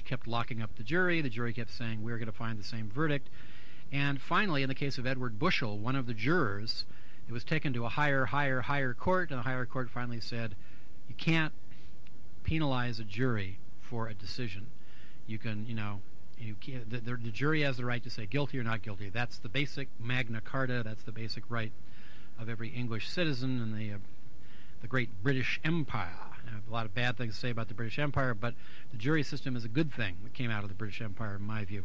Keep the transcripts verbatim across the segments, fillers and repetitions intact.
kept locking up the jury. The jury kept saying, we're going to find the same verdict. And finally, in the case of Edward Bushell, one of the jurors, it was taken to a higher, higher, higher court, and the higher court finally said, you can't penalize a jury for a decision. You can, you know, you can't, the, the, the jury has the right to say guilty or not guilty. That's the basic Magna Carta. That's the basic right of every English citizen in the uh, the great British Empire. I have a lot of bad things to say about the British Empire, but the jury system is a good thing that came out of the British Empire, in my view.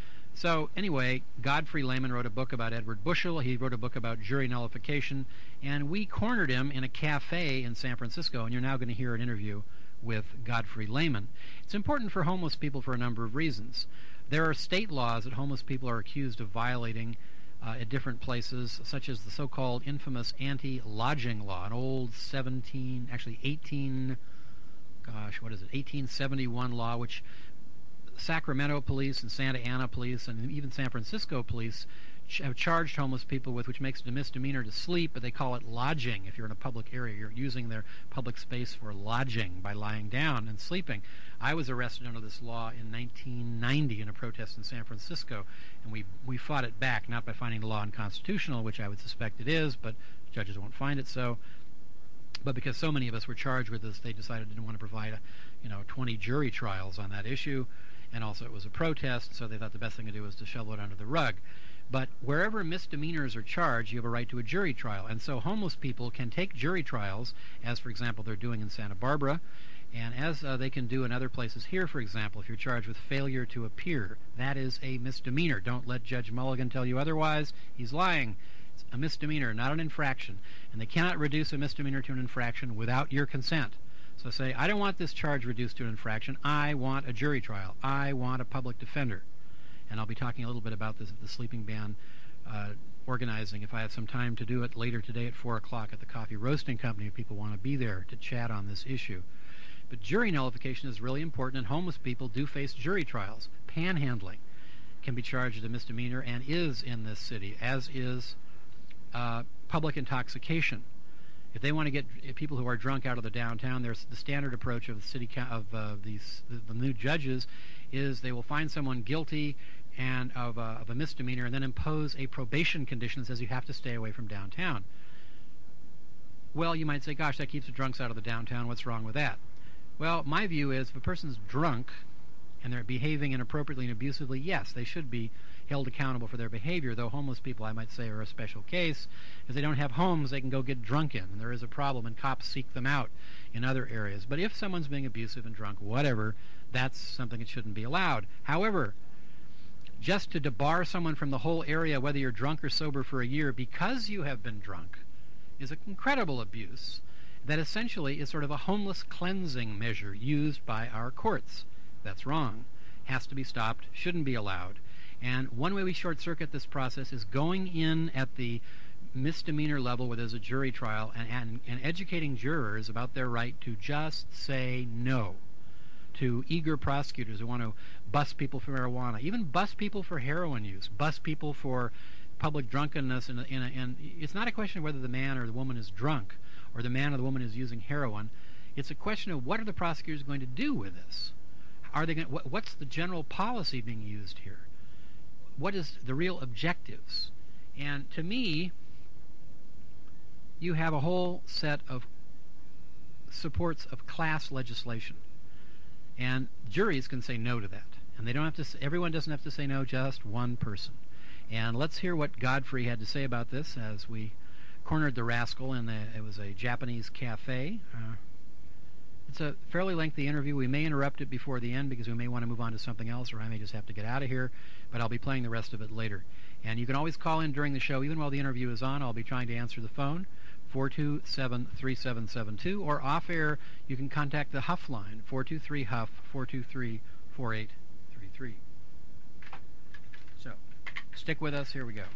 So anyway, Godfrey Lehman wrote a book about Edward Bushell. He wrote a book about jury nullification, and we cornered him in a cafe in San Francisco, and you're now going to hear an interview with Godfrey Lehman. It's important for homeless people for a number of reasons. There are state laws that homeless people are accused of violating uh, at different places, such as the so-called infamous anti-lodging law, an old seventeen, actually eighteen, gosh, what is it, eighteen seventy-one law, which Sacramento police and Santa Ana police and even San Francisco police ch- have charged homeless people with, which makes it a misdemeanor to sleep, but they call it lodging. If you're in a public area, you're using their public space for lodging by lying down and sleeping. I was arrested under this law in nineteen ninety in a protest in San Francisco, and we we fought it back, not by finding the law unconstitutional, which I would suspect it is, but judges won't find it so, but because so many of us were charged with this, they decided they didn't want to provide a, you know, twenty jury trials on that issue. And also it was a protest, so they thought the best thing to do was to shovel it under the rug. But wherever misdemeanors are charged, you have a right to a jury trial. And so homeless people can take jury trials, as, for example, they're doing in Santa Barbara, and as uh, they can do in other places here, for example, if you're charged with failure to appear. That is a misdemeanor. Don't let Judge Mulligan tell you otherwise. He's lying. It's a misdemeanor, not an infraction. And they cannot reduce a misdemeanor to an infraction without your consent. So say, I don't want this charge reduced to an infraction. I want a jury trial. I want a public defender. And I'll be talking a little bit about this at the sleeping ban uh, organizing, if I have some time to do it later today at four o'clock at the Coffee Roasting Company, if people want to be there to chat on this issue. But jury nullification is really important, and homeless people do face jury trials. Panhandling can be charged as a misdemeanor and is in this city, as is uh, public intoxication. If they want to get people who are drunk out of the downtown, there's the standard approach of the city of uh, these the, the new judges is they will find someone guilty and of, uh, of a misdemeanor and then impose a probation condition that says you have to stay away from downtown. Well, you might say, gosh, that keeps the drunks out of the downtown. What's wrong with that? Well, my view is if a person's drunk and they're behaving inappropriately and abusively, yes, they should be held accountable for their behavior, though homeless people, I might say, are a special case. If they don't have homes they can go get drunk in, and there is a problem, and cops seek them out in other areas. But if someone's being abusive and drunk, whatever, that's something that shouldn't be allowed. However, just to debar someone from the whole area, whether you're drunk or sober for a year, because you have been drunk, is an incredible abuse that essentially is sort of a homeless cleansing measure used by our courts. That's wrong. Has to be stopped, shouldn't be allowed. And one way we short-circuit this process is going in at the misdemeanor level where there's a jury trial and, and, and educating jurors about their right to just say no to eager prosecutors who want to bust people for marijuana, even bust people for heroin use, bust people for public drunkenness. In a, in a, and it's not a question of whether the man or the woman is drunk or the man or the woman is using heroin. It's a question of what are the prosecutors going to do with this? Are they going to, what, what's the general policy being used here? What is the real objectives? And to me, you have a whole set of supports of class legislation. And juries can say no to that. And they don't have to say, everyone doesn't have to say no, just one person. And let's hear what Godfrey had to say about this as we cornered the rascal in the, it was a Japanese cafe. Uh, It's a fairly lengthy interview. We may interrupt it before the end because we may want to move on to something else, or I may just have to get out of here, but I'll be playing the rest of it later. And you can always call in during the show. Even while the interview is on, I'll be trying to answer the phone, four two seven, three seven seven two, or off-air, you can contact the Huff line, four two three Huff, four two three, four eight three three. So, stick with us. Here we go.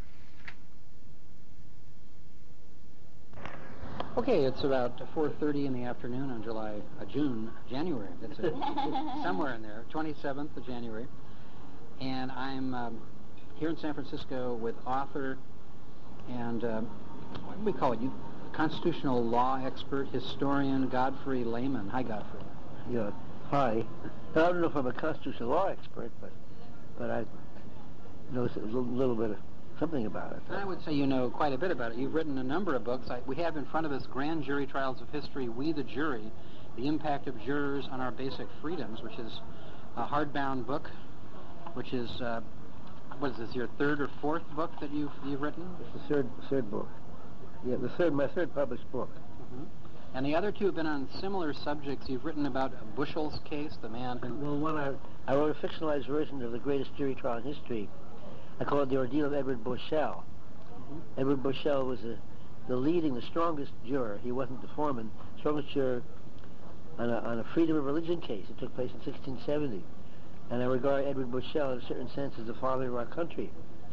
Okay, it's about four thirty in the afternoon on July, uh, June, January, that's it. Somewhere in there, twenty-seventh of January. And I'm um, here in San Francisco with author and, um, what do we call it, you, constitutional law expert, historian, Godfrey Lehman. Hi, Godfrey. Yeah. Hi. I don't know if I'm a constitutional law expert, but but I know a little, little bit of something about it. I would say you know quite a bit about it. You've written a number of books. I, we have in front of us Grand Jury Trials of History, We the Jury, The Impact of Jurors on Our Basic Freedoms, which is a hardbound book, which is, uh, what is this, your third or fourth book that you've, you've written? It's the third third book. Yeah, the third, my third published book. Mm-hmm. And the other two have been on similar subjects. You've written about Bushell's case, the man who... Well, one I, I wrote a fictionalized version of the greatest jury trial in history. I call it The Ordeal of Edward Bushell. Mm-hmm. Edward Bushell was a, the leading, the strongest juror. He wasn't the foreman. Strongest juror on a, on a freedom of religion case. It took place in sixteen seventy. And I regard Edward Bushell, in a certain sense, as the father of our country.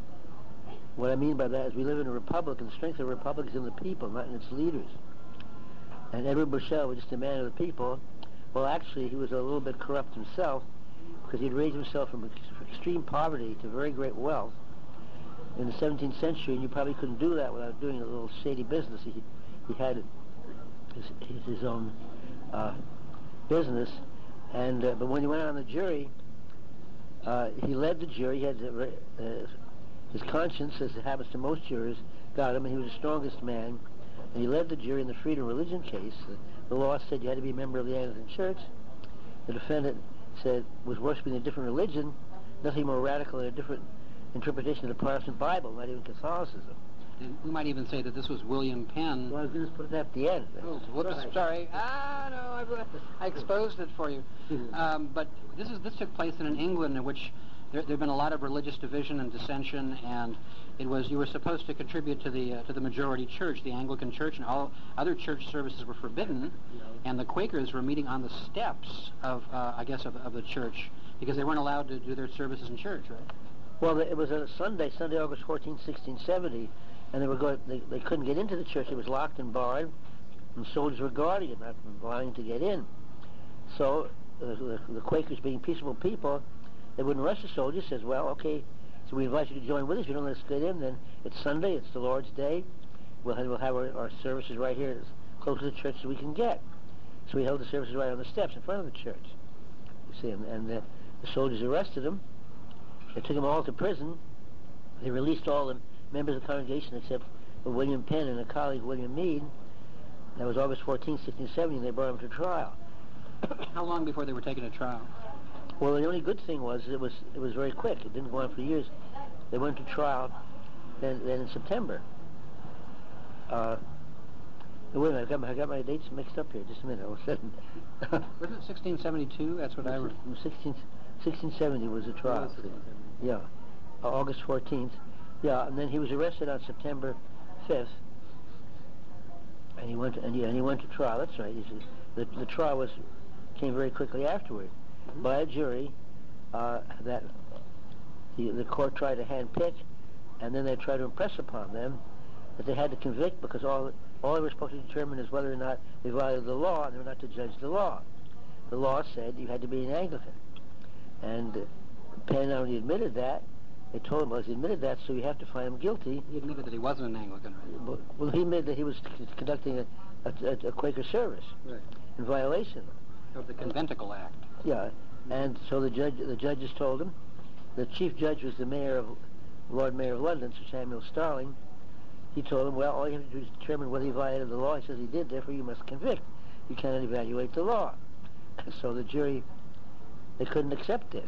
What I mean by that is we live in a republic, and the strength of a republic is in the people, not in its leaders. And Edward Bushell was just a man of the people. Well, actually, he was a little bit corrupt himself, because he'd raised himself from extreme poverty to very great wealth in the seventeenth century, and you probably couldn't do that without doing a little shady business. He, he had his, his, his own uh, business, and uh, but when he went on the jury, uh, he led the jury. He had uh, his conscience, as it happens to most jurors, got him, and he was the strongest man. And he led the jury in the freedom of religion case. The, the law said you had to be a member of the Anglican Church. The defendant said was worshiping a different religion, nothing more radical than a different interpretation of the Protestant Bible, not even Catholicism. And we might even say that this was William Penn. Well, I was going to put it at the end. Oh, whoops, sorry. Ah, no, I, I exposed it for you. Um, but this is this took place in an England in which there had been a lot of religious division and dissension, and it was you were supposed to contribute to the uh, to the majority church, the Anglican Church, and all other church services were forbidden, and the Quakers were meeting on the steps of, uh, I guess, of, of the church, because they weren't allowed to do their services in church, right? Well, it was a Sunday, Sunday, August fourteenth, sixteen seventy, and they were going. They, they couldn't get into the church; it was locked and barred, and soldiers were guarding it, not allowing to get in. So uh, the, the Quakers, being peaceable people, they wouldn't rush the soldiers. Says, well, okay, so we invite you to join with us. If you don't let us get in, then it's Sunday, it's the Lord's Day. We'll have, we'll have our, our services right here as close to the church as we can get. So we held the services right on the steps in front of the church. You see, and, and the, the soldiers arrested them. They took them all to prison. They released all the members of the congregation except for William Penn and a colleague, William Meade. That was August fourteenth, sixteen seventy, and they brought them to trial. How long before they were taken to trial? Well, the only good thing was it was it was very quick. It didn't go on for years. They went to trial then, then in September. Uh, wait a minute, I got, my, I got my dates mixed up here. Just a minute. Was it sixteen seventy-two? That's what I remember. sixteen, sixteen seventy was the trial. Yeah, uh, August fourteenth. Yeah, and then he was arrested on September fifth, and he went to, and, he, and he went to trial. That's right. He, the the trial was came very quickly afterward, mm-hmm. by a jury uh, that the the court tried to handpick, and then they tried to impress upon them that they had to convict because all all they were supposed to determine is whether or not they violated the law, and they were not to judge the law. The law said you had to be an Anglican, and uh, Penn not only admitted that. They told him, well, he admitted that, so you have to find him guilty. He admitted that he wasn't an Anglican, right? Well, he admitted that he was c- conducting a, a, a Quaker service, right, in violation of the Conventicle Act. Yeah, and so the judge, the judges told him. The chief judge was the mayor of, Lord Mayor of London, Sir Samuel Starling. He told him, well, all you have to do is determine whether he violated the law. He says he did, therefore you must convict. You cannot evaluate the law. So the jury, they couldn't accept this.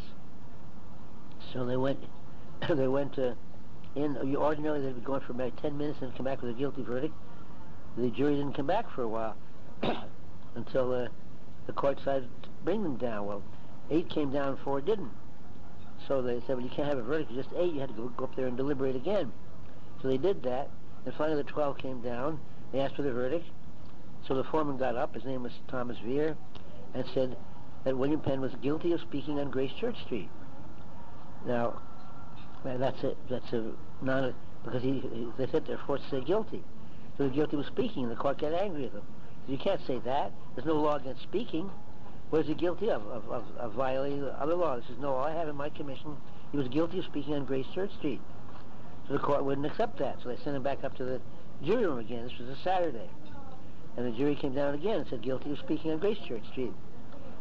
So they went. They went uh, in, ordinarily they'd be going for about ten minutes and come back with a guilty verdict. The jury didn't come back for a while until uh, the court decided to bring them down. Well, eight came down and four didn't. So they said, well, you can't have a verdict, just eight, you had to go, go up there and deliberate again. So they did that, and finally the twelve came down. They asked for the verdict. So the foreman got up, his name was Thomas Vere, and said that William Penn was guilty of speaking on Grace Church Street. Now, well, that's it. That's a non because he, he they said they're forced to say guilty. So the guilty was speaking, and the court got angry at him. So you can't say that. There's no law against speaking. What is he guilty of? Of, of, of violating the other law? This is no. I have in my commission. He was guilty of speaking on Grace Church Street. So the court wouldn't accept that. So they sent him back up to the jury room again. This was a Saturday, and the jury came down again and said guilty of speaking on Grace Church Street.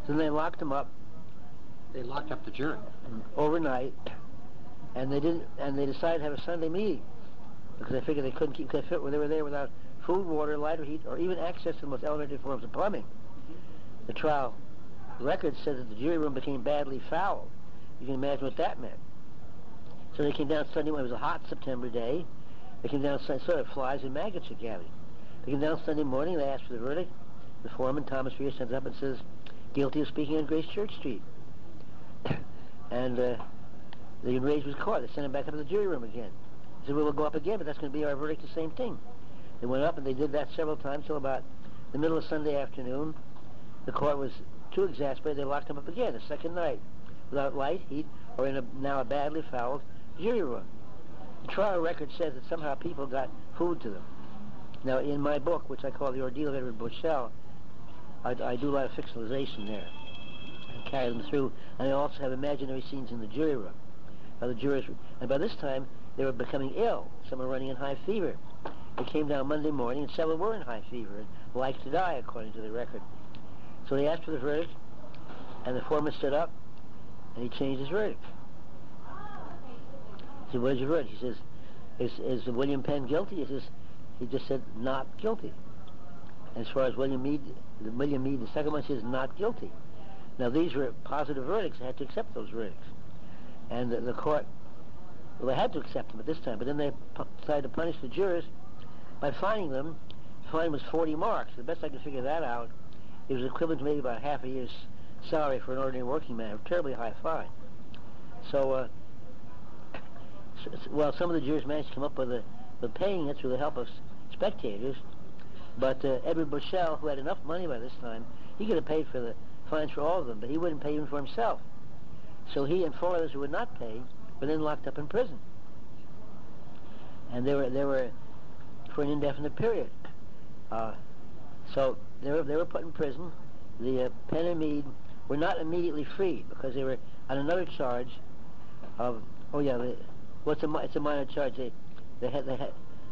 So then they locked him up. They locked up the jury overnight, and they didn't. And they decided to have a Sunday meeting because they figured they couldn't keep. They fit where they were there without food, water, light, or heat, or even access to the most elementary forms of plumbing. The trial record says that the jury room became badly fouled. You can imagine what that meant. So they came down Sunday. It was a hot September day. They came down, sort of flies and maggots are gathered. They came down Sunday morning. They asked for the verdict. The foreman, Thomas Freer, stands up and says, "Guilty of speaking on Grace Church Street." And uh, the enraged was caught. They sent him back up to the jury room again. He said, "Well, we'll go up again, but that's going to be our verdict, the same thing." They went up, and they did that several times till about the middle of Sunday afternoon. The court was too exasperated. They locked him up again, a second night, without light, heat, or in a, now a badly fouled jury room. The trial record says that somehow people got food to them. Now, in my book, which I call The Ordeal of Edward Bushell, I, I do a lot of fictionalization there. I carry them through, and I also have imaginary scenes in the jury room. By the jurors, and by this time, they were becoming ill. Some were running in high fever. They came down Monday morning, and several were in high fever and like to die, according to the record. So they asked for the verdict, and the foreman stood up, and he changed his verdict. He said, "What is your verdict?" He says, is, is William Penn guilty? He says, he just said, "Not guilty." As far as William Meade, the William Meade, the second one says, "Not guilty." Now, these were positive verdicts. They had to accept those verdicts. And the, the court, well, they had to accept them at this time, but then they pu- decided to punish the jurors by fining them. The fine was forty marks. The best I could figure that out, it was equivalent to maybe about half a year's salary for an ordinary working man, a terribly high fine. So, uh, so, well, some of the jurors managed to come up with, a, with paying it through the help of spectators, but uh, Edward Bushell, who had enough money by this time, he could have paid for the fines for all of them, but he wouldn't pay even for himself. So he and four others who would not pay were then locked up in prison. And they were, they were for an indefinite period. Uh, so they were, they were put in prison. The uh, Penn and Meade were not immediately freed because they were on another charge of, oh yeah, they, well, it's a, it's a minor charge. They, they had, they had,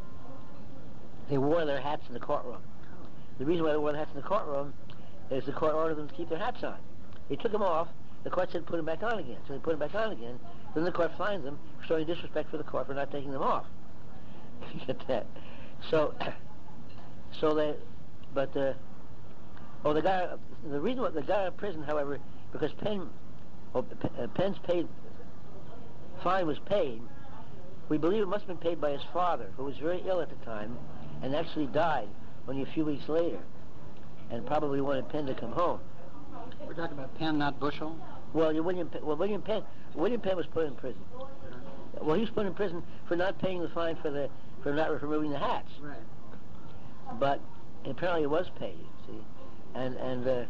they wore their hats in the courtroom. The reason why they wore their hats in the courtroom is the court ordered them to keep their hats on. They took them off. The court said put them back on again. So they put them back on again. Then the court fined them for showing disrespect for the court for not taking them off. You get that? So, so they, but uh, oh, the guy, the reason why the guy out of prison, however, because Penn, oh, uh, Penn's paid fine was paid. We believe it must have been paid by his father, who was very ill at the time, and actually died only a few weeks later, and probably wanted Penn to come home. We're talking about Penn, not Bushell? Well, you William, well, William Penn, William Penn was put in prison. Well, he was put in prison for not paying the fine for the for not removing the hats. Right. But apparently it was paid. See, and and uh,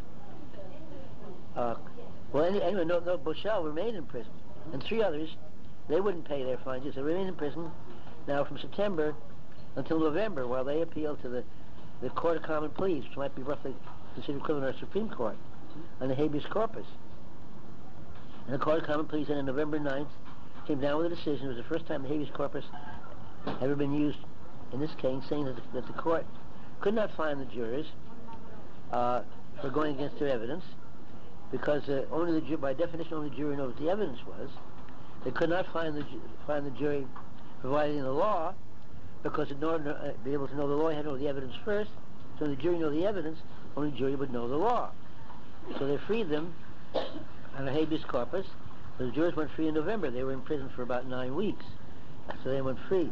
uh, well, any, anyway, no, no, Bushell remained in prison, and three others, they wouldn't pay their fines. They remained in prison now from September until November, while they appealed to the the Court of Common Pleas, which might be roughly considered equivalent of our Supreme Court, on the habeas corpus. And the Court of Common Pleas, then on November ninth, came down with a decision. It was the first time the habeas corpus had ever been used in this case, saying that the, that the court could not fine the jurors uh, for going against their evidence, because uh, only the ju- by definition only the jury knows what the evidence was. They could not fine the ju- fine the jury for violating the law, because in order to uh, be able to know the law, you had to know the evidence first. So when the jury know the evidence, only the jury would know the law. So they freed them on a habeas corpus. So the jurors went free in November. They were in prison for about nine weeks. So they went free.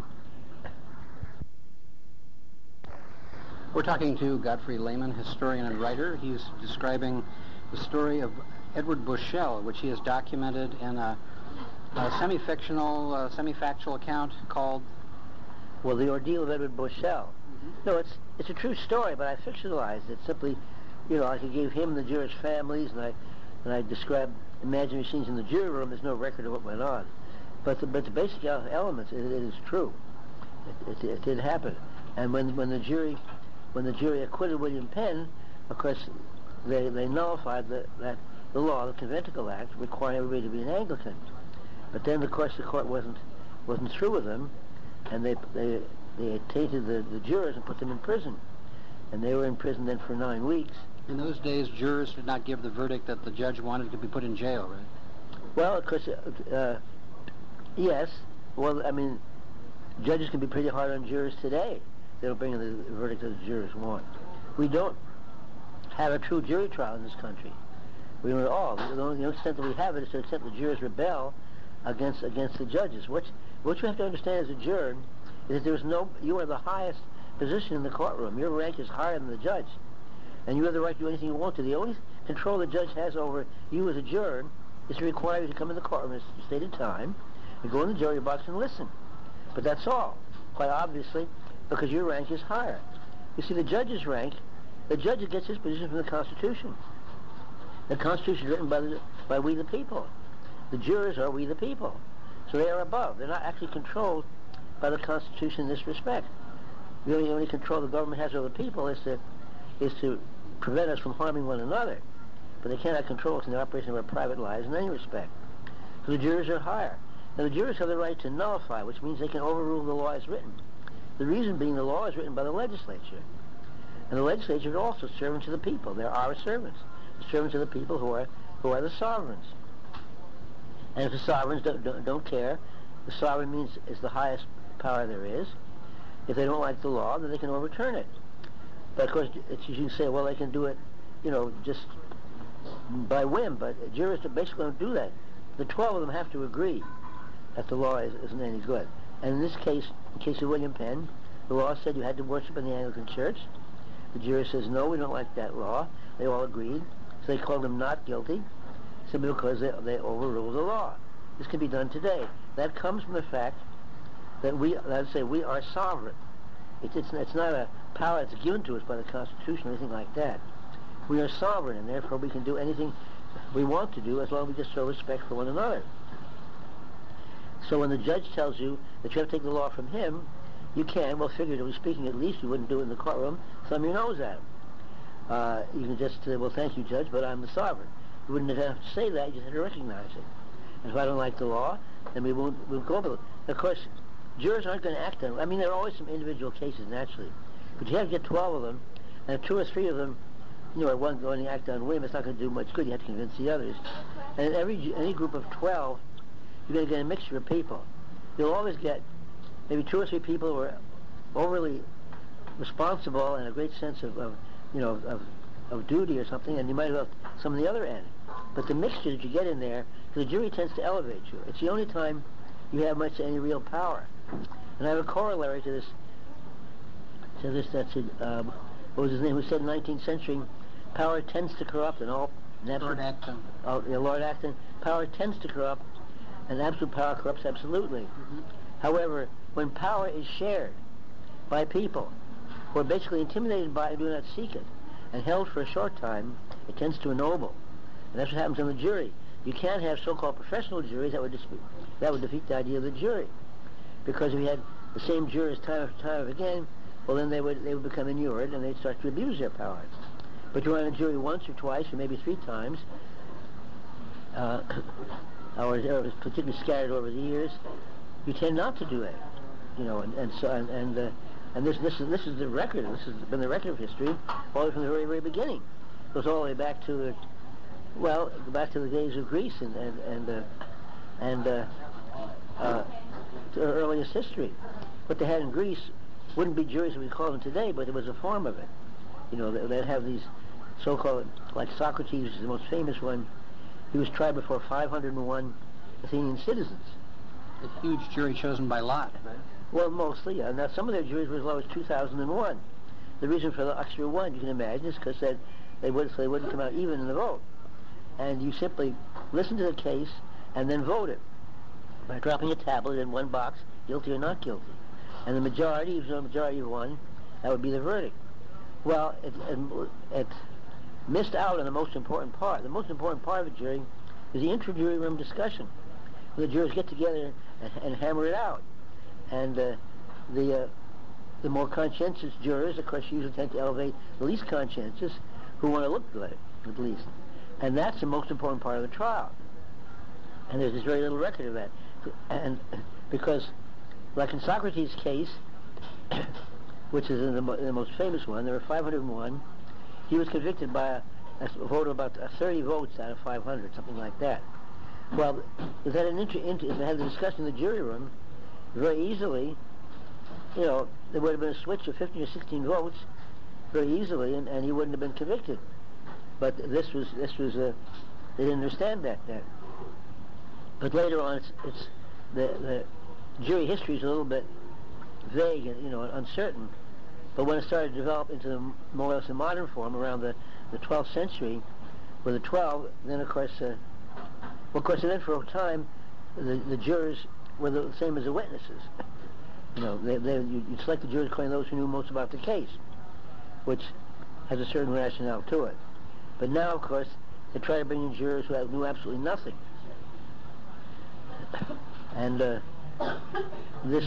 We're talking to Godfrey Lehman, historian and writer. He's describing the story of Edward Bushell, which he has documented in a, a semi-fictional, uh, semi-factual account called... Well, The Ordeal of Edward Bushell. Mm-hmm. No, it's it's a true story, but I fictionalized it. Simply, you know, I gave him the jurors' families, and I and I described imaginary scenes in the jury room. There's no record of what went on, but the, but the basic elements, it, it is true. It, it, it did happen, and when when the jury when the jury acquitted William Penn, of course, they they nullified the that the law, the Conventicle Act, requiring everybody to be an Anglican. But then, of course, the court wasn't wasn't through with them, and they they they tainted the, the jurors and put them in prison, and they were in prison then for nine weeks. In those days, jurors did not give the verdict that the judge wanted to be put in jail, right? Well, of course, uh, yes. Well, I mean, judges can be pretty hard on jurors today. They don't bring in the verdict that the jurors want. We don't have a true jury trial in this country. We don't at all. The only extent that we have it is to the extent the jurors rebel against against the judges. What what you have to understand as a juror is that there's no. You are the highest position in the courtroom. Your rank is higher than the judge, and you have the right to do anything you want to. The only control the judge has over you as a juror is to require you to come in the courtroom at a stated time and go in the jury box and listen. But that's all, quite obviously, because your rank is higher. You see, the judge's rank, the judge gets his position from the Constitution. The Constitution is written by the, by we the people. The jurors are we the people. So they are above. They're not actually controlled by the Constitution in this respect. The only, only control the government has over the people is to, is to prevent us from harming one another. But they cannot control us in the operation of our private lives in any respect. So the jurors are higher. Now the jurors have the right to nullify, which means they can overrule the law as written. The reason being the law is written by the legislature. And the legislature are also servants of the people. They're our servants. The servants of the people who are who are the sovereigns. And if the sovereigns don't, don't, don't care, the sovereign means is the highest power there is. If they don't like the law, then they can overturn it. But of course, it's, you can say, well, they can do it, you know, just by whim. But jurors basically don't do that. The twelve of them have to agree that the law is, isn't any good. And in this case, in the case of William Penn, the law said you had to worship in the Anglican Church. The jury says, no, we don't like that law. They all agreed. So they called him not guilty, simply because they, they overruled the law. This can be done today. That comes from the fact that we, let's say, we are sovereign. It's, it's, it's not a power that's given to us by the Constitution or anything like that. We are sovereign, and therefore we can do anything we want to do as long as we just show respect for one another. So when the judge tells you that you have to take the law from him, you can. Well, figuratively speaking, at least you wouldn't do it in the courtroom. Thumb your nose at him. Uh, you can just say, well, thank you, Judge, but I'm the sovereign. You wouldn't have to say that. You just have to recognize it. And if I don't like the law, then we won't, we won't go over it. Of course, jurors aren't going to act on it. I mean, there are always some individual cases, naturally. But you have to get twelve of them, and if two or three of them, you know, are one going to act on whim, it's not going to do much good. You have to convince the others. And in every any group of twelve, you're going to get a mixture of people. You'll always get maybe two or three people who are overly responsible and a great sense of, of you know, of, of duty or something, and you might have some of the other end. But the mixture that you get in there, the jury tends to elevate you. It's the only time you have much any real power. And I have a corollary to this. To this, that's it. Um, what was his name? Who said in the nineteenth century, power tends to corrupt, and all. And Lord Acton. Oh, yeah, Lord Acton. Power tends to corrupt, and absolute power corrupts absolutely. Mm-hmm. However, when power is shared by people who are basically intimidated by it and do not seek it, and held for a short time, it tends to ennoble. And that's what happens in the jury. You can't have so-called professional juries. That would dis- that would defeat the idea of the jury. Because if you had the same jurors time after time again, well, then they would they would become inured and they'd start to abuse their power. But you're on a jury once or twice or maybe three times, uh, or, or particularly scattered over the years, you tend not to do that. You know, and, and so and and, uh, and this this is this is the record. This has been the record of history all the way from the very very beginning. It goes all the way back to the well back to the days of Greece and and and uh, and uh, uh, to the earliest history. What they had in Greece wouldn't be juries as we call them today, but it was a form of it. You know, they, they'd have these so-called, like Socrates, which is the most famous one. He was tried before five hundred one Athenian citizens. A huge jury chosen by lot, right? Well, mostly, yeah. Now, some of their juries were as low as two thousand one. The reason for the extra one, you can imagine, is because they, they, would, so they wouldn't come out even in the vote. And you simply listen to the case and then vote it by dropping a tablet in one box, guilty or not guilty. And the majority, if the majority of one, that would be the verdict. Well, it, it, it missed out on the most important part. The most important part of the jury is the intra-jury room discussion. The jurors get together and, and hammer it out. And uh, the uh, the more conscientious jurors, of course, usually tend to elevate the least conscientious, who want to look good, at least. And that's the most important part of the trial. And there's very little record of that. And because, like in Socrates' case, which is the, the most famous one, there were five hundred one, he was convicted by a, a vote of about thirty votes out of five hundred, something like that. Well, if they had an inter- inter- if they had the discussion in the jury room, very easily, you know, there would have been a switch of fifteen or sixteen votes, very easily, and, and he wouldn't have been convicted. But this was this was a they didn't understand that then. But later on, it's, it's the the jury history is a little bit vague and, you know, uncertain. But when it started to develop into the more or less a modern form around the, the twelfth century, with the twelve, then of course, uh, well, of course, and then for a time, the, the jurors were the same as the witnesses. You know, they, they, you, you select the jurors according to those who knew most about the case, which has a certain rationale to it. But now, of course, they try to bring in jurors who knew absolutely nothing. And uh, this,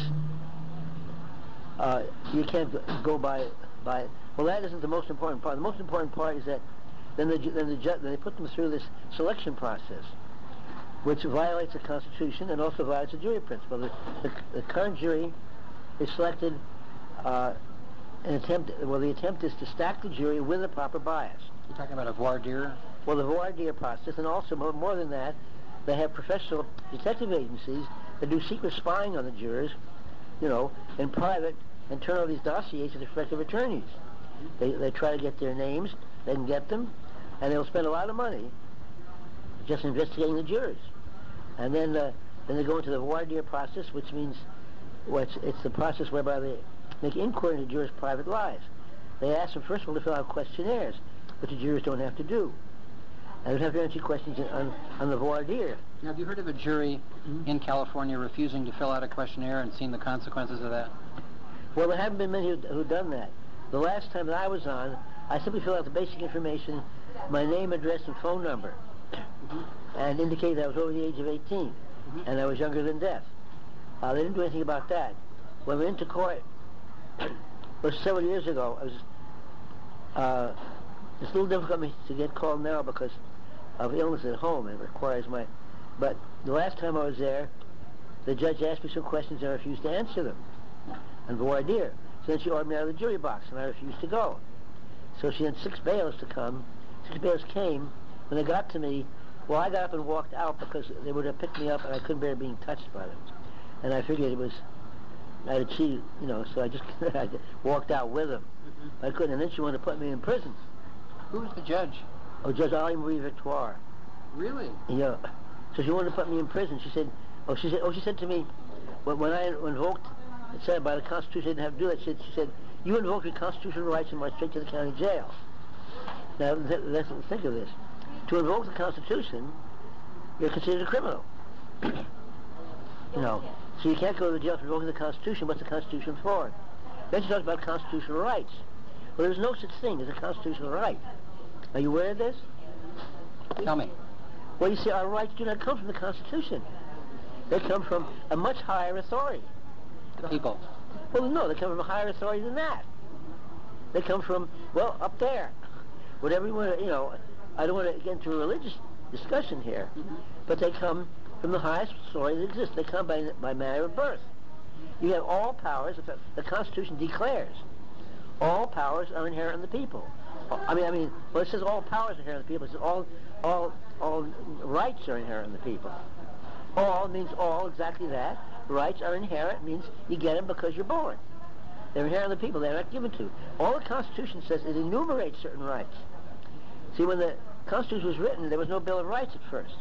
uh, you can't go by, by, well, that isn't the most important part. The most important part is that then, the, then, the ju- then they put them through this selection process, which violates the Constitution and also violates the jury principle. The, the, the current jury is selected, uh, an attempt, well, the attempt is to stack the jury with a proper bias. You're talking about a voir dire? Well, the voir dire process, and also more, more than that, they have professional detective agencies that do secret spying on the jurors, you know, in private, and turn over these dossiers to the respective attorneys. They, they try to get their names, they can get them, and they'll spend a lot of money just investigating the jurors. And then uh, then they go into the voir dire process, which means well, it's, it's the process whereby they make inquiry into jurors' private lives. They ask them, first of all, to fill out questionnaires, which the jurors don't have to do. And they don't have to answer questions in, on, on the voir dire. Now, have you heard of a jury mm-hmm. in California refusing to fill out a questionnaire and seen the consequences of that? Well, there haven't been many who, who've done that. The last time that I was on, I simply filled out the basic information, my name, address, and phone number, mm-hmm. and indicated that I was over the age of eighteen, mm-hmm. and I was younger than death. Uh, they didn't do anything about that. When we went to court, it was several years ago, I was, uh, it's a little difficult for me to get called now because of illness at home. It requires my, but the last time I was there, the judge asked me some questions and I refused to answer them. And voir dire. So then she ordered me out of the jury box and I refused to go. So she had six bailiffs to come. Six bailiffs came. When they got to me, well, I got up and walked out because they would have picked me up and I couldn't bear being touched by them. And I figured it was, I had cheated, you know, so I just I walked out with them. Mm-hmm. I couldn't. And then she wanted to put me in prison. Who was the judge? Oh, Judge Ali Marie Victoire. Really? Yeah. So she wanted to put me in prison. She said, oh, she said, oh, she said to me, when, when I invoked, it said by the Constitution I didn't have to do that. She said, she said, you invoked your constitutional rights and marched straight to the county jail. Now, th- let's think of this. To invoke the Constitution, you're considered a criminal. You know, so you can't go to jail for invoking the Constitution. What's the Constitution for? Then she talks about constitutional rights. Well, there's no such thing as a constitutional right. Are you aware of this? Tell me. Well, you see, our rights do not come from the Constitution. They come from a much higher authority. The people. Well, no, they come from a higher authority than that. They come from, well, up there. Whatever you want to, you know, I don't want to get into a religious discussion here, mm-hmm. but they come from the highest authority that exists. They come by, by matter of birth. You have all powers, the Constitution declares, all powers are inherent in the people. I mean, I mean, well, it says all powers are inherent in the people. It says all, all, all rights are inherent in the people. All means all, exactly that. Rights are inherent, means you get them because you're born. They're inherent in the people. They're not given to. All the Constitution says, it enumerates certain rights. See, when the Constitution was written, there was no Bill of Rights at first.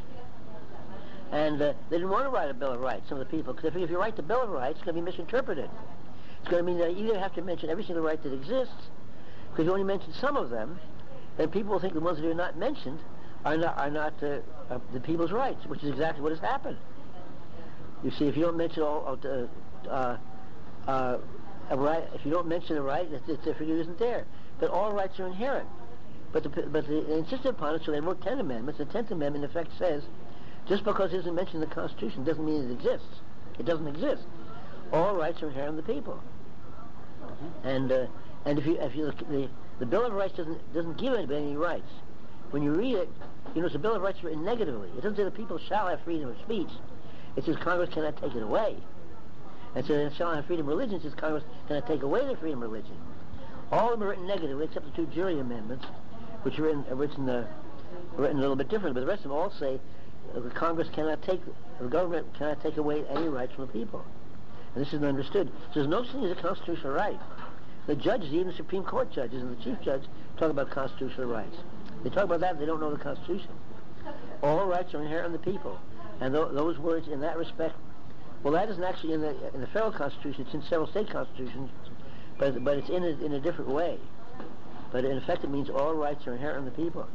And uh, they didn't want to write a Bill of Rights, some of the people, because if, if you write the Bill of Rights, it's going to be misinterpreted. It's going to mean that you either have to mention every single right that exists, because you only mention some of them, then people will think the ones that are not mentioned are not, are not uh, uh, the people's rights, which is exactly what has happened. You see, if you don't mention all, uh, uh, uh, a right, if you don't mention a right, it's, it's a figure isn't there. But all rights are inherent. But the, but the, they insisted upon it, so they wrote ten amendments. The tenth amendment, in effect, says, just because it isn't mentioned in the Constitution doesn't mean it exists. It doesn't exist. All rights are inherent in the people. Mm-hmm. And uh, and if you if you look, the the Bill of Rights doesn't doesn't give anybody any rights. When you read it, you know, it's the Bill of Rights written negatively. It doesn't say the people shall have freedom of speech. It says Congress cannot take it away. And so they shall have freedom of religion. It says Congress cannot take away their freedom of religion. All of them are written negatively, except the two jury amendments, which are written, are written, uh, written a little bit different, but the rest of them all say uh, the Congress cannot take, the government cannot take away any rights from the people. And this isn't understood. So there's no such thing as a constitutional right. The judges, even the Supreme Court judges and the Chief Judge, talk about constitutional rights. They talk about that, they don't know the Constitution. All rights are inherent in the people. And th- those words in that respect, well, that isn't actually in the in the federal Constitution, it's in several state constitutions, but but it's in a, in a different way. But in effect, it means all rights are inherent in the people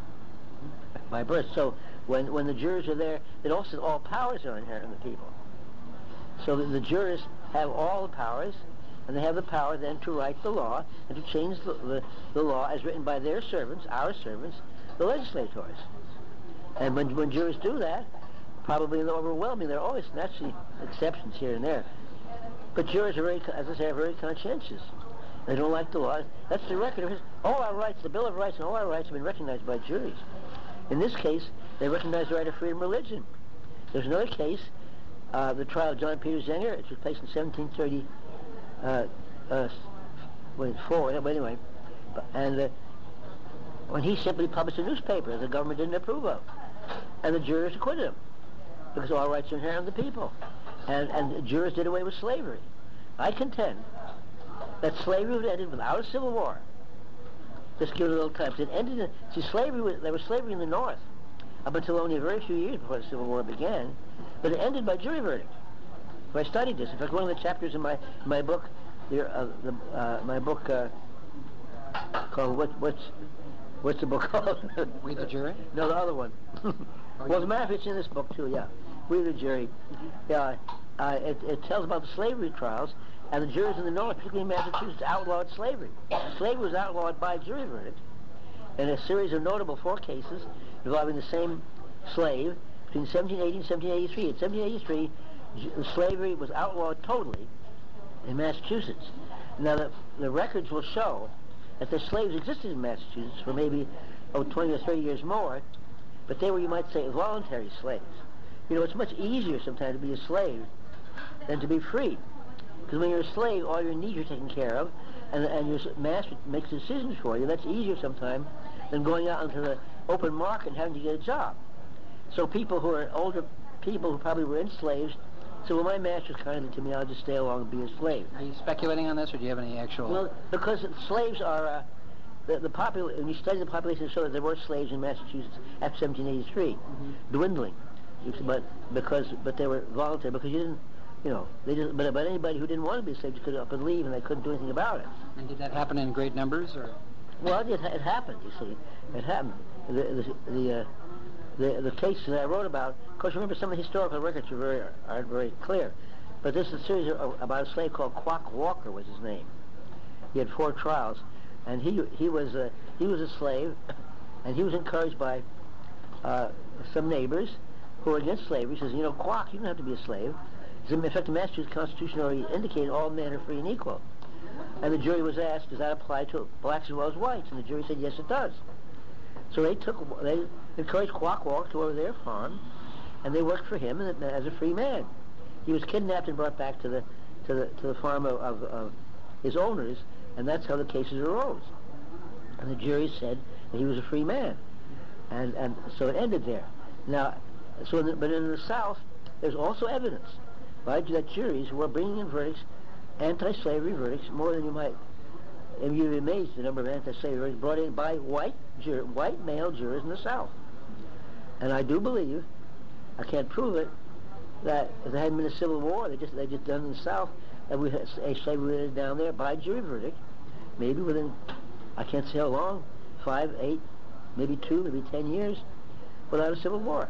by birth. So when when the jurors are there, it also says all powers are inherent in the people. So the, the jurors have all the powers, and they have the power then to write the law and to change the, the, the law as written by their servants, our servants, the legislators. And when when jurors do that, probably in the overwhelming, there are always naturally exceptions here and there. But jurors are very, as I say, are very conscientious. They don't like the law. That's the record of his. All our rights, the Bill of Rights and all our rights have been recognized by juries. In this case, they recognize the right of freedom of religion. There's another case, uh, the trial of John Peter Zenger. It took place in seventeen thirty, uh, uh, wait, four, but anyway. And uh, when he simply published a newspaper that the government didn't approve of. And the jurors acquitted him, because all rights are inherent in the people. And, and the jurors did away with slavery. I contend that slavery was ended without a civil war. Just give it a little time. It ended in, see, slavery was, there was slavery in the North up until only a very few years before the Civil War began, but it ended by jury verdict. So I studied this. In fact, one of the chapters in my my book, the, uh, the, uh, my book uh, called what, what's what's the book called? We the Jury? No, the other one. Well, as a matter of fact, it's in this book too. Yeah, We the Jury. Yeah, uh, it, it tells about the slavery trials, and the jurors in the North, particularly in Massachusetts, outlawed slavery. Slavery was outlawed by jury verdict in a series of notable four cases involving the same slave between seventeen eighty and seventeen eighty-three. In seventeen eighty-three, j- slavery was outlawed totally in Massachusetts. Now, the, the records will show that the slaves existed in Massachusetts for maybe oh, twenty or thirty years more, but they were, you might say, voluntary slaves. You know, it's much easier sometimes to be a slave than to be free. Because when you're a slave, all your needs are taken care of, and, and your master makes decisions for you. That's easier sometimes than going out into the open market and having to get a job. So people who are older people who probably were enslaved say, well, my master's kindly to me, I'll just stay along and be a slave. Are you speculating on this, or do you have any actual... Well, because slaves are... Uh, the, the popul- when you study the population, show that there were slaves in Massachusetts after seventeen eighty-three, mm-hmm. dwindling. But because, but they were voluntary, because you didn't, you know, they didn't, but, but anybody who didn't want to be a slave just could up and leave, and they couldn't do anything about it. And did that happen in great numbers, or...? Well, it, it happened, you see. It happened. The the the, uh, the the cases that I wrote about, of course, remember some of the historical records are very aren't very clear, but this is a series of, about a slave called Quack Walker was his name. He had four trials, and he he was a, he was a slave, and he was encouraged by uh, some neighbors who were against slavery. He says, you know, Quack, you don't have to be a slave. He said, in fact, the Massachusetts Constitution already indicated all men are free and equal. And the jury was asked, does that apply to blacks as well as whites? And the jury said, yes, it does. So they took, they encouraged Quack Walker to go to their farm, and they worked for him as a free man. He was kidnapped and brought back to the to the to the farm of, of, of his owners, and that's how the cases arose. And the jury said that he was a free man, and and so it ended there. Now, so in the, but in the South, there's also evidence by that juries were bringing in verdicts, anti-slavery verdicts, more than you might. And you'd be amazed at the number of anti-slavery verdicts brought in by white jur- white male jurors in the South. And I do believe, I can't prove it, that if there hadn't been a civil war, they just they just done in the South, that we had a slavery ended down there by jury verdict, maybe within, I can't say how long, five, eight, maybe two, maybe ten years, without a civil war.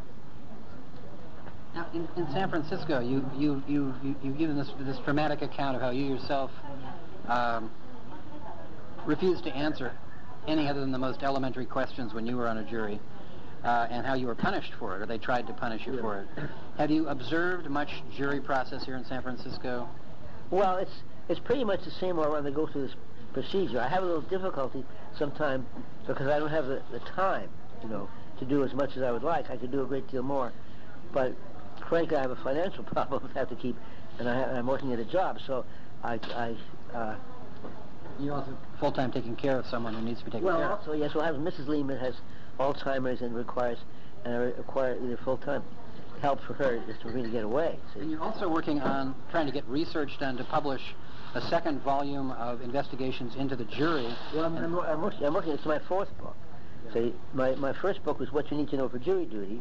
Now, in, in San Francisco, you, you, you, you, you've given this, this dramatic account of how you yourself um, refused to answer any other than the most elementary questions when you were on a jury, uh, and how you were punished for it, or they tried to punish you for it. Have you observed much jury process here in San Francisco? Well, it's it's pretty much the same all around. They go through this procedure. I have a little difficulty sometimes because I don't have the, the time, you know, to do as much as I would like. I could do a great deal more, but frankly, I have a financial problem. I have to keep, and, I have, and I'm working at a job, so I, I uh, You're also full-time taking care of someone who needs to be taken Well, care of. also, yes, well, Missus Lehman has Alzheimer's and requires and require either full-time help for her just to really get away. See? And you're also working on trying to get research done to publish a second volume of investigations into the jury. Well, I'm, I'm, I'm, working, I'm working, it's my fourth book. Yeah. See, my, my first book was What You Need to Know for Jury Duty.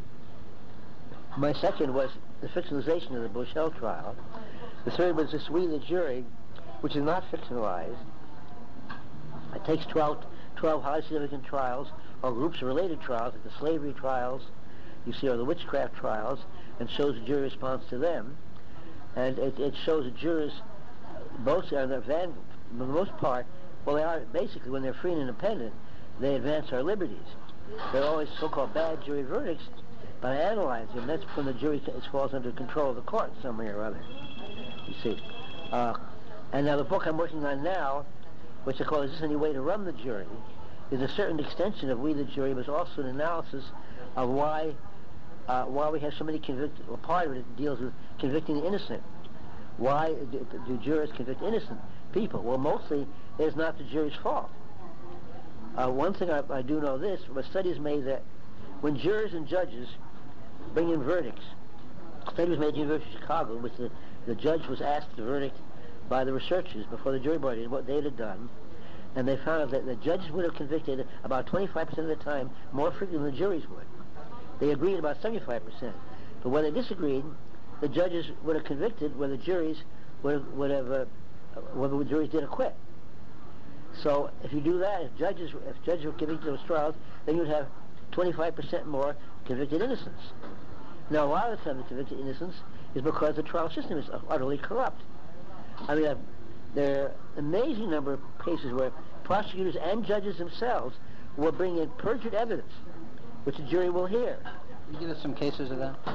My second was the fictionalization of the Bushell trial. The third was This We the Jury, which is not fictionalized. It takes twelve, twelve highly significant trials, or groups of related trials, like the slavery trials, you see, or the witchcraft trials, and shows the jury response to them. And it, it shows the jurors, both are the, for the most part, well, they are basically, when they're free and independent, they advance our liberties. They're always so-called bad jury verdicts, but I analyze them. That's when the jury it falls under control of the court some way or other. You see. Uh, and now the book I'm working on now, which I call Is This Any Way to Run the Jury, is a certain extension of We the Jury, but also an analysis of why uh, why we have so many convicted, or part of it deals with convicting the innocent. Why do, do jurors convict innocent people? Well, mostly it is not the jury's fault. Uh, one thing I, I do know this, but studies made that when jurors and judges bring in verdicts, study was made at the University of Chicago, in which the, the judge was asked the verdict by the researchers before the jury board did what they had done, and they found that the judges would have convicted about twenty-five percent of the time more frequently than the juries would. They agreed about seventy-five percent. But when they disagreed, the judges would have convicted where the juries would have, would have uh, whether the juries did acquit. So if you do that, if judges if judges were convicted of those trials, then you'd have twenty-five percent more convicted innocents. Now, a lot of the time the convicted innocents is because the trial system is utterly corrupt. I mean, I've, there are an amazing number of cases where prosecutors and judges themselves will bring in perjured evidence, which the jury will hear. Can you give us some cases of that?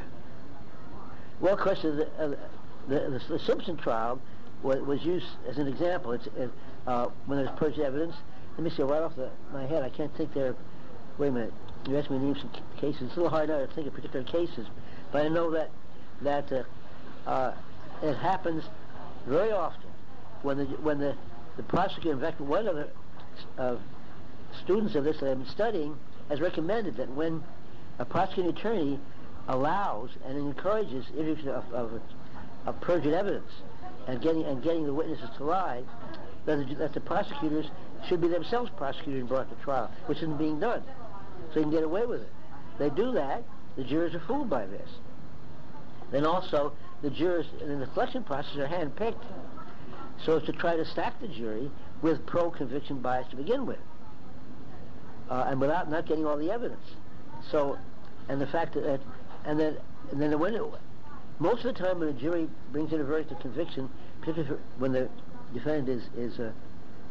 Well, of course, the, uh, the, the, the Simpson trial was, was used as an example. It's uh, when there's perjured evidence. Let me see, right off the, my head, I can't think there. Wait a minute. You asked me to name some cases. It's a little hard now to think of particular cases, but I know that that uh, uh, it happens very often when the when the, the prosecutor, in fact, one of the uh, students of this that I've been studying has recommended that when a prosecuting attorney allows and encourages interviews of, of, of perjured evidence and getting and getting the witnesses to lie, that the, that the prosecutors should be themselves prosecuted and brought to trial, which isn't being done. So you can get away with it. They do that, the jurors are fooled by this. Then also, the jurors in the selection process are handpicked so as to try to stack the jury with pro-conviction bias to begin with, uh, and without not getting all the evidence. So, and the fact that, and then, and then when it, most of the time when a jury brings in a verdict of conviction, particularly when the defendant is is uh,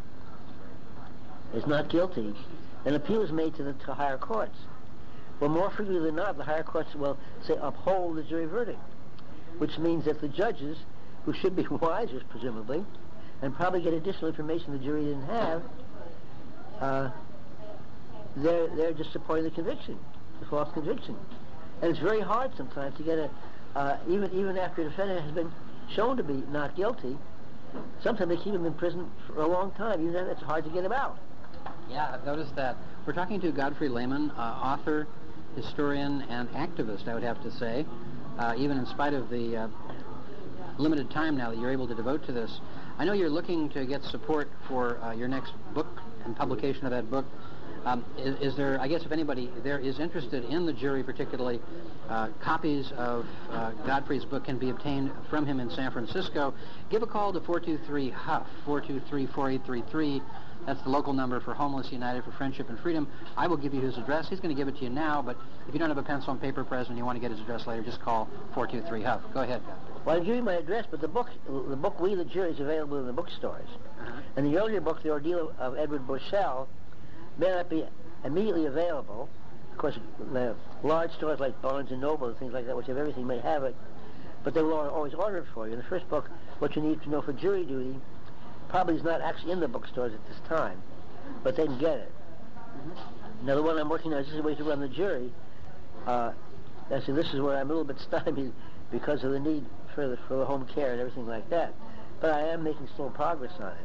is not guilty, an appeal is made to the to higher courts. Well, more frequently than not, the higher courts will say uphold the jury verdict, which means that the judges, who should be wiser, presumably, and probably get additional information the jury didn't have, uh, they're they're just supporting the conviction, the false conviction, and it's very hard sometimes to get a uh, even even after a defendant has been shown to be not guilty. Sometimes they keep him in prison for a long time. Even then, it's hard to get him out. Yeah, I've noticed that. We're talking to Godfrey Lehman, uh, author, historian, and activist, I would have to say, uh, even in spite of the uh, limited time now that you're able to devote to this. I know you're looking to get support for uh, your next book and publication of that book. Um, is, is there, I guess if anybody there is interested in the jury particularly, uh, copies of uh, Godfrey's book can be obtained from him in San Francisco. Give a call to four two three Huff, four two three, four eight three three. That's the local number for Homeless United for Friendship and Freedom. I will give you his address. He's going to give it to you now, but if you don't have a pencil and paper present and you want to get his address later, just call four two three Huff. Go ahead, Godfrey. Well, I'll give you my address, but the book, the book We the Jury, is available in the bookstores. Uh-huh. And the earlier book, The Ordeal of Edward Bushell, may not be immediately available. Of course, the large stores like Barnes and Noble and things like that, which have everything, may have it, but they will always order it for you. And the first book, What You Need to Know for Jury Duty, probably is not actually in the bookstores at this time, but they can get it. Mm-hmm. Now, the one I'm working on is This Is a Way to Run the Jury. Uh, actually, this is where I'm a little bit stymied because of the need for the, for the home care and everything like that. But I am making slow progress on it.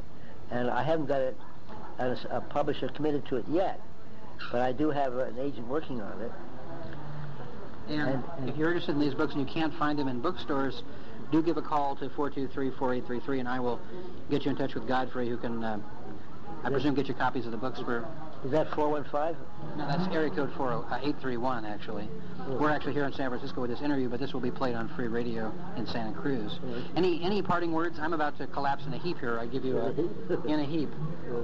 and I haven't got a, a, a publisher committed to it yet, but I do have an agent working on it. And, And- and- if you're interested in these books and you can't find them in bookstores, do give a call to four two three, four eight three three, and I will get you in touch with Godfrey, who can, uh, I presume, get you copies of the books for... Is that four one five? No, that's area code four eight three one, actually. We're actually here in San Francisco with this interview, but this will be played on free radio in Santa Cruz. Right. Any any parting words? I'm about to collapse in a heap here. I give you a in a heap.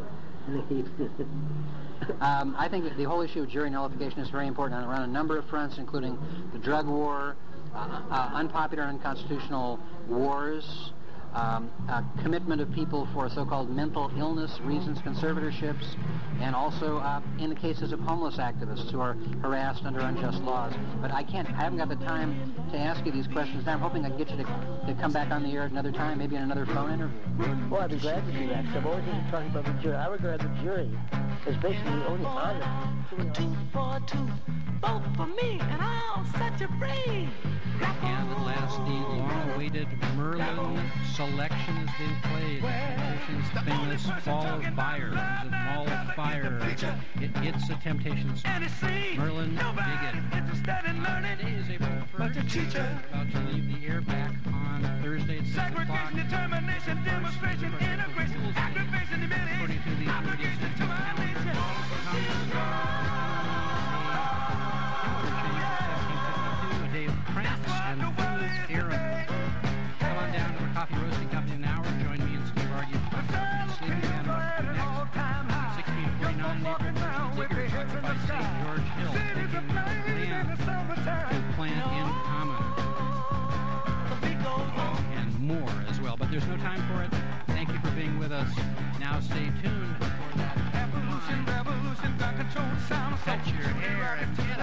Um, I think that the whole issue of jury nullification is very important on around a number of fronts, including the drug war, uh, uh, unpopular and unconstitutional wars, um, uh, commitment of people for so-called mental illness reasons, conservatorships, and also uh, in the cases of homeless activists who are harassed under unjust laws. But I can't, I haven't got the time to ask you these questions now. I'm hoping I can get you to, to come back on the air at another time, maybe in another phone interview. Well, I'd be glad to do that. So I'm always interested talking about the jury. I regard the jury as basically the only honest. Two for a two, vote for me, and I'll set you free. And at last, the long-awaited Merlin selection has been played. Temptations' famous Fall of Fire. The Mall of Fire. It, it's a Temptations song. Merlin, dig it. Today is April first. About to leave the air back on Thursday at six o'clock. Determination, demonstration, integration, activation, According to the obligation to my nation. A day of cramps and fool's errand. Come on down to the Coffee Roasting Company in an hour. Join me and Steve Argue to talk about Sleeping Man next. sixteen forty-nine Naples Diggers, covered by Saint George Hill, taking land to plant in common. And more as well. But there's no time for it. Thank you for being with us. Now stay tuned for that. Evolution, revolution, gun control, sound. Cut your hair and